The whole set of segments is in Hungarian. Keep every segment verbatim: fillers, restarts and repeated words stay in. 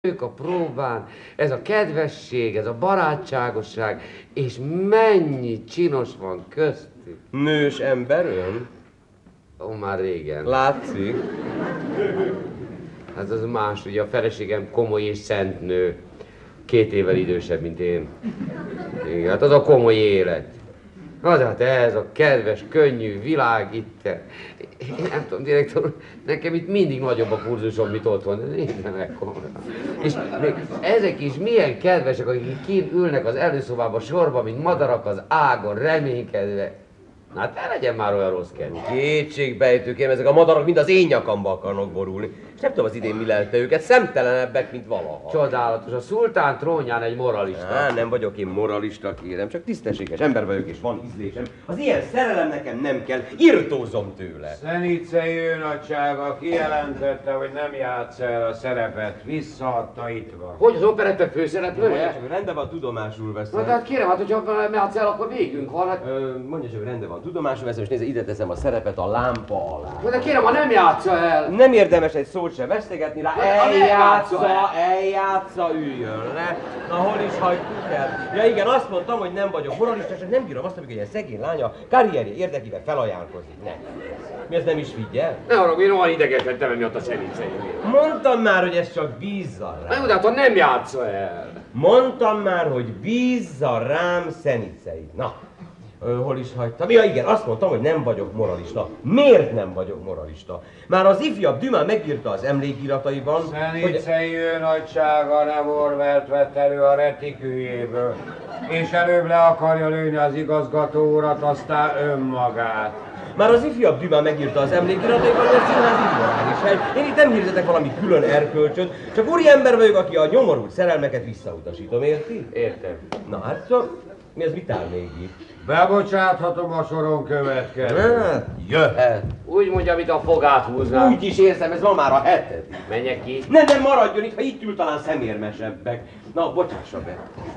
Ők a próbán, ez a kedvesség, ez a barátságosság, és mennyi csinos van köztük. Nős ember ön? Ó, már régen. Látszik. Hát az más, ugye a feleségem komoly és szent nő. Két évvel idősebb, mint én. Igen, hát az a komoly élet. Az hát ez a kedves, könnyű világ itt. Én nem tudom, direktor úr, nekem itt mindig nagyobb a pulzusom, mint otthon. Nézd meg komolyan. És még ezek is milyen kedvesek, akik kint ülnek az előszobába sorba, mint madarak az ágon, reménykedve. Na hát ne legyen már olyan rossz kedv. Kétségbejtő, kérem, ezek a madarak mind az én nyakamba akarnak borulni. És nem tudom az idén mi lelte őket, szemtelenebbek, mint valaha. Csodálatos, a szultán trónján egy moralista. Á, nem vagyok én moralista, kérem, csak tisztességes ember vagyok, és van ízlésem. Az ilyen szerelem nekem nem kell, irtózom tőle. Szenicei őnagysága kijelentette, hogy nem játsz el a szerepet, visszaadta, itt van. Hogy az operetta főszereplője? Csak rendben van, tudomásul veszem. Na tehát kérem, hát hogyha mehetsz el, akkor végünk van. Hát... Ö, mondja csak, rendben van, tudomásul veszem, és nézze, ide teszem a szerepet a lámpa alá. De kérem, ha nem játsza el. Nem érdemes egy szót sem vesztegetni rá, eljátsza, eljátsza, eljátsza, üljön le. Na hol is hagytuk el? Ja igen, azt mondtam, hogy nem vagyok moralista, és nem bírom azt, amikor ilyen szegény lánya karrierje érdekében felajánlkozik. Ne. Mi ez nem is figyel? Ne haragudj, én olyan idegeskedtem emiatt a Szenicei. Mondtam már, hogy ez csak bízza rám. Nem, de hát ha nem játsza el. Mondtam már, hogy bízza rám Szenicei. Na. Ö, hol is hagytam? Ja igen, azt mondtam, hogy nem vagyok moralista. Miért nem vagyok moralista? Már az ifjabb Dumas megírta az emlékirataiban, Szenicei őnagysága revolvert vett elő a retikűjéből, és előbb le akarja lőni az igazgató urat, aztán önmagát. Már az ifjabb Dumas megírta az emlékirataiban, hogy a színház immorális hely. Én itt nem hirdetek valami külön erkölcsöt, csak úri ember vagyok, aki a nyomorult szerelmeket visszautasítom, érti? Értem. Na hát, szóval, mi ez mit áll még itt? Bebocsáthatom a soron következő. Hát, jöhet. Úgy mondja, amit a fogát húznám. Úgy is érzem, ez ma már a hetedik. Menjek ki. Nem, nem maradjon itt, ha itt ül, talán szemérmesebbek. Na, bocsássa be.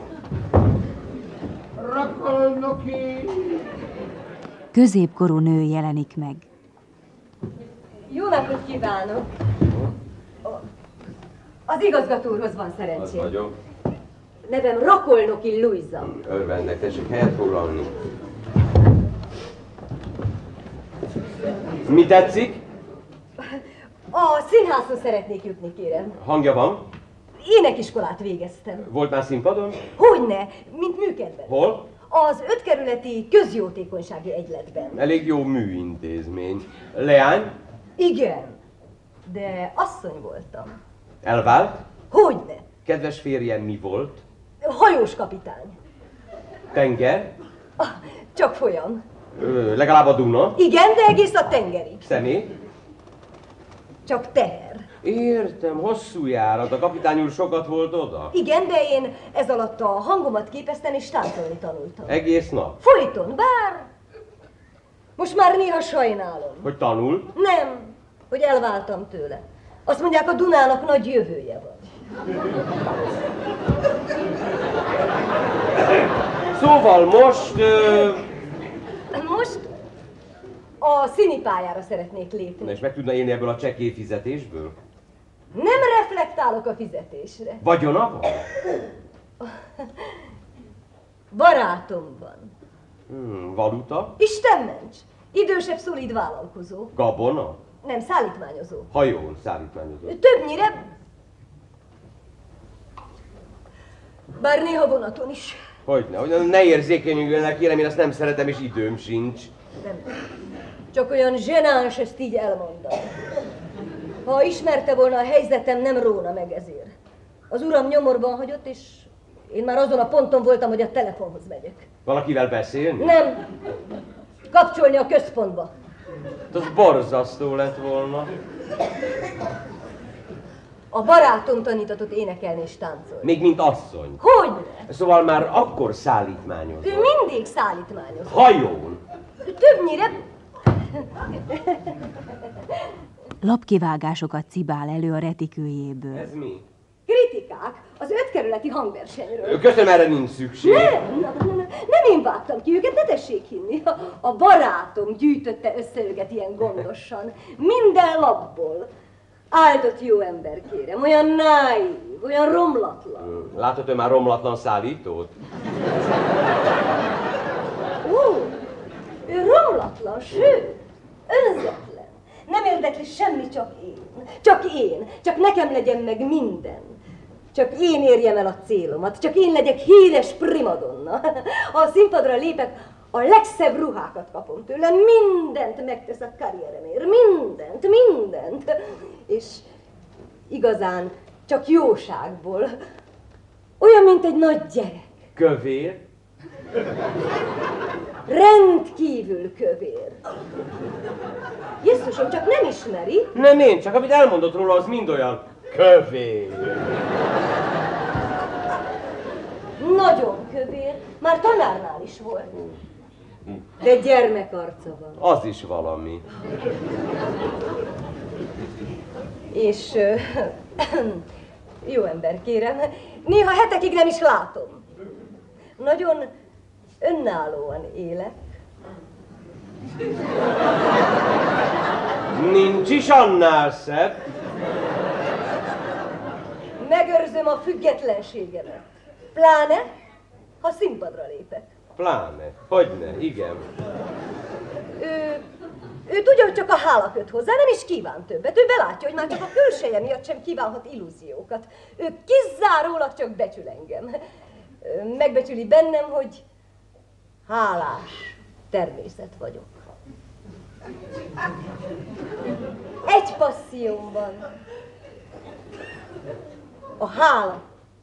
Rakolnoki! Középkorú nő jelenik meg. Jó napot kívánok! Az igazgató úrhoz van szerencsém. Az vagyok. Nevem Rakolnoki Luisa. Örvendek, tessék helyet foglalni. Mi tetszik? A színházhoz szeretnék jutni, kérem. Hangja van? Énekiskolát végeztem. Volt már színpadon? Hogyne, mint műkedvelő. Hol? Az ötkerületi közjótékonysági egyletben. Elég jó műintézmény. Leány? Igen, de asszony voltam. Elvált? Hogyne, Kedves férjem mi volt? hajós kapitány. Tenger? Ah, csak folyam. Ö, legalább a Duna? Igen, de egész a tengerig. Személy? Csak teher. Értem, hosszú járat. A kapitány úr sokat volt oda? Igen, de én ez alatt a hangomat képeztem és táncolni tanultam. Egész nap? Folyton, bár most már néha sajnálom. Hogy tanult? Nem, hogy elváltam tőle. Azt mondják, a Dunának nagy jövője van. Szóval most... Ö... Most a színipályára szeretnék lépni. Na és meg tudna élni ebből a csekély fizetésből? Nem reflektálok a fizetésre. Vagyona van? Barátom van. Hmm, valuta? Isten ments! Idősebb, szolid vállalkozó. Gabona? Nem, szállítmányozó. Hajón szállítmányozó. Többnyire... Bár néha vonaton is. Hogyne, hogy ne érzékenyüljenek, kérem, én ezt nem szeretem, és időm sincs. Nem. Csak olyan zsenáns ezt így elmondani. Ha ismerte volna a helyzetem, nem róna meg ezért. Az uram nyomorban hagyott, és én már azon a ponton voltam, hogy a telefonhoz megyek. Valakivel beszélni? Nem. Kapcsolni a központba. Az borzasztó lett volna. A barátom tanítatott énekelni és táncolni. Még mint asszony. Hogyne? Szóval már akkor szállítmányozott. Ő mindig szállítmányozott. Hajón? Többnyire... Lapkivágásokat cibál elő a retikőjéből. Ez mi? Kritikák az ötkerületi hangversenyről. Köszönöm, erre nincs szükség. Nem, nem, nem, nem én vágtam ki őket, ne tessék hinni. A, a barátom gyűjtötte össze őket ilyen gondosan. Minden lapból. Áldott jó ember, kérem, olyan náív, olyan romlatlan. Látod ő már romlatlan szállítót? Ó, ő romlatlan, sőt, önzetlen. Nem érdekli semmi, csak én. Csak én. Csak nekem legyen meg minden. Csak én érjem el a célomat. Csak én legyek híres primadonna. Ha a színpadra lépek, a legszebb ruhákat kapom tőle. Mindent megtesz a karrieremért. Mindent, mindent. És igazán csak jóságból. Olyan, mint egy nagy gyerek. Kövér? Rendkívül kövér. Jézusom, csak nem ismeri? Nem én, csak amit elmondott róla, az mind olyan kövér. Nagyon kövér. Már tanárnál is volt. De gyermekarca van. Az is valami. És ö, jó ember, kérem, néha hetekig nem is látom. Nagyon önállóan élek. Nincs is annál szebb. Megőrzöm a függetlenségemet. Pláne, ha színpadra lépek. Pláne. Hogyne, igen. Ő, ő tudja, hogy csak a hála köt hozzá, nem is kíván többet. Ő belátja, hogy már csak a külseje miatt sem kívánhat illúziókat. Ő kizárólag csak becsül engem. Megbecsüli bennem, hogy hálás természet vagyok. Egy passzióm van. A hála.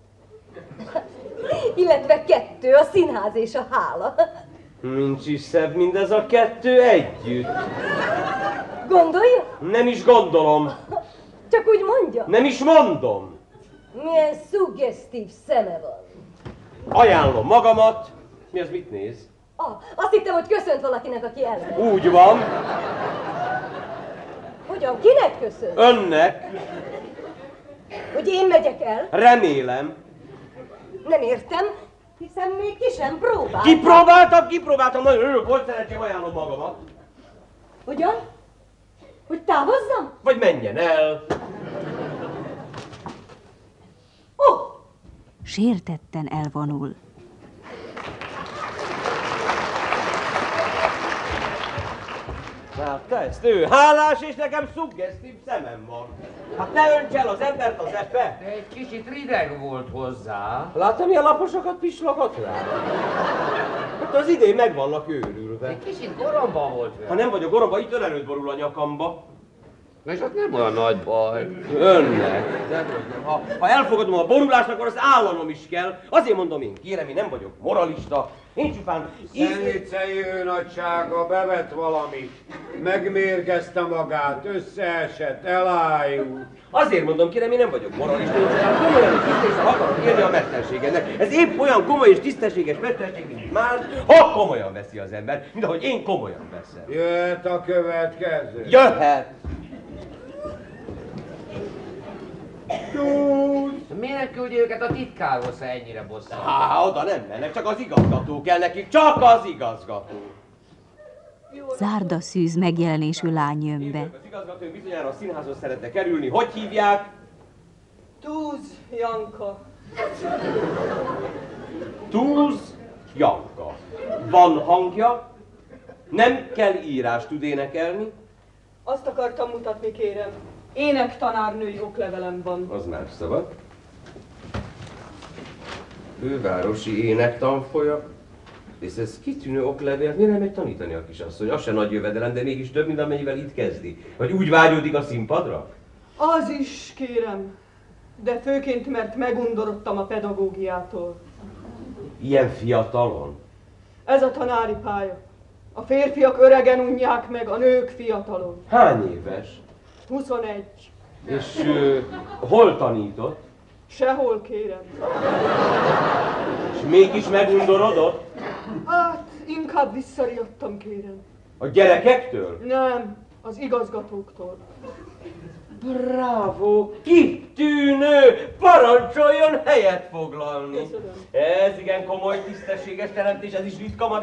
Illetve kettő, a színház és a hála. Nincs is szebb mindez a kettő együtt. Gondolja? Nem is gondolom. Csak úgy mondja. Nem is mondom. Milyen szuggesztív szeme van. Ajánlom magamat. Mi az, mit néz? Ah, azt hittem, hogy köszönt valakinek, aki elmegy. Úgy van. Hogyan? Kinek köszönt? Önnek. Hogy én megyek el? Remélem. Nem értem, hiszen még ki sem próbáltam. Kipróbáltam, kipróbáltam, nagyon örülök volt, szeretném, ajánlom magamat. Hogyan? Hogy távozzam? Vagy menjen el. Ó! Oh. Sértetten elvonul. Látta ezt ő? Hálás és nekem szuggesztív szemem van. Hát ne önts el az embert az epe. De egy kicsit rideg volt hozzá. Látta, milyen laposokat pislogott rá? Hát az idén meg vannak őrülve. Egy kicsit goromban volt vele. Ha nem vagyok goromba, itt ön előtt borul a nyakamba. Na és ott nem olyan nagy baj. Önnek. De hogy nem. Ha, ha elfogadom a borulást, akkor az állanom is kell. Azért mondom én, kérem, én nem vagyok moralista. Én csupán... Szenicei ő nagysága bevett valamit. Megmérgezte magát, összeesett, elájult. Azért mondom, kérem, én nem vagyok moralista, én csak komolyan és tisztesen akarok élni a mesterségemnek. Ez épp olyan komoly és tisztességes mesterség, mint más, ha komolyan veszi az ember, mint ahogy én komolyan veszem. Jöhet a következő. Jöhet! Miért küldi őket a titkárhoz, ha ennyire bosszant? Há, oda nem mennek, csak az igazgató kell nekik, csak az igazgató. Zárda szűz megjelenésű lány jön be. Az igazgató bizonyára a színházhoz szeretne kerülni, hogy hívják? Túz Janka. Túz Janka. Van hangja, nem kell írást tud énekelni. Azt akartam mutatni, kérem. Énektanárnői oklevelem van. Az már szabad. Fővárosi énektanfolya. És ez kitűnő oklevél, miért nem megy tanítani a kisasszony? Az se nagy jövedelem, de mégis több, mint amennyivel itt kezdi. Vagy úgy vágyódik a színpadra? Az is, kérem. De főként, mert megundorodtam a pedagógiától. Ilyen fiatalon? Ez a tanári pálya. A férfiak öregen unják meg, a nők fiatalon. Hány éves? huszonegy. És uh, hol tanított? Sehol, kérem. És mégis megundorodott? Hát, inkább visszariadtam, kérem. A gyerekektől? Nem, az igazgatóktól. Bravo! Kitűnő! Parancsoljon helyet foglalni! Köszönöm. Ez igen komoly, tisztességes teremtés, ez is ritka ma